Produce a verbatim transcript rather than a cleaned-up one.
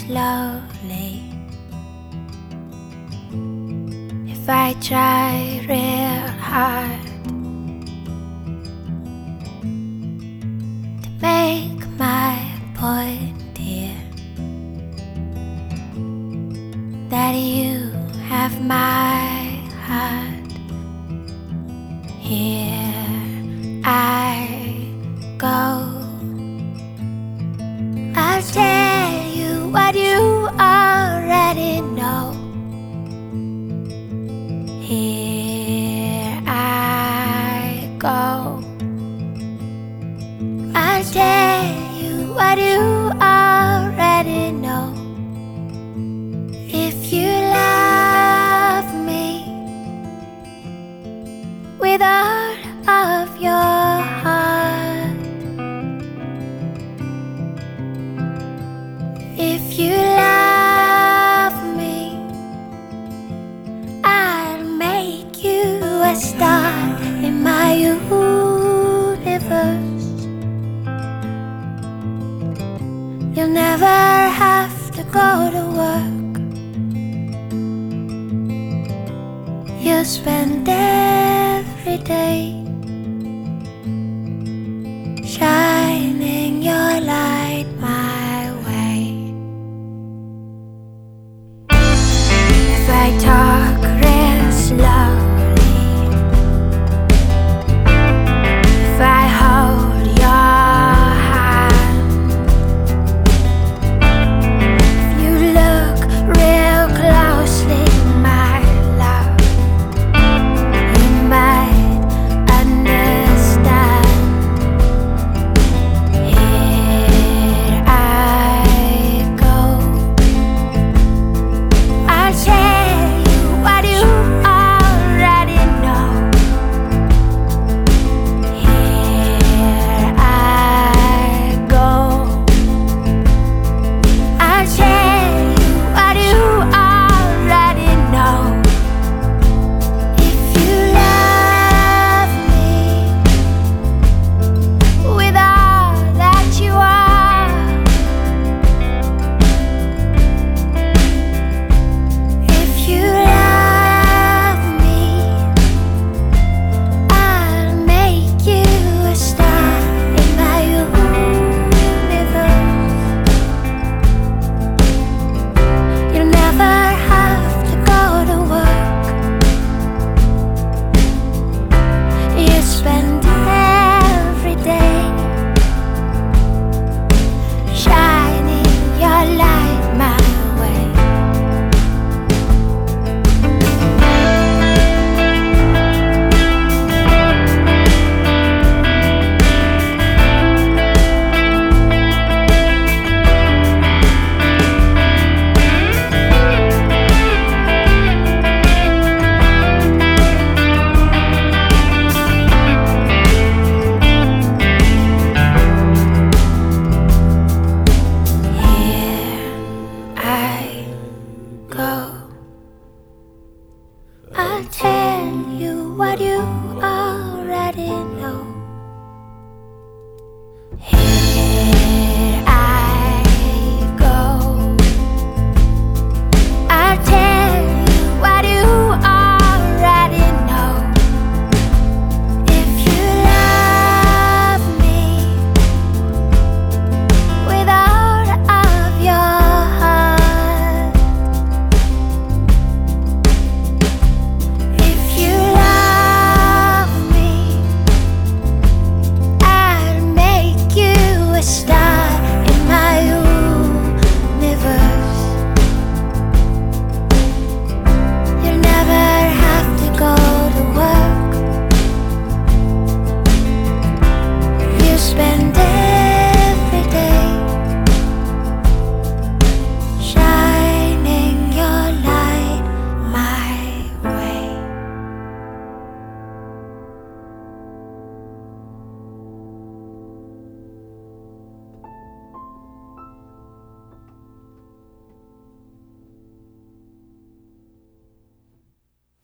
slowly. If I try real hard to make my point here, that you have my heart, here I go. I'll tell you what you already know. Here I go. I'll tell you what you already know. If you love me with all of your heart, if you love me, I'll make you a star in my universe. You'll never have to go to work. You'll spend every day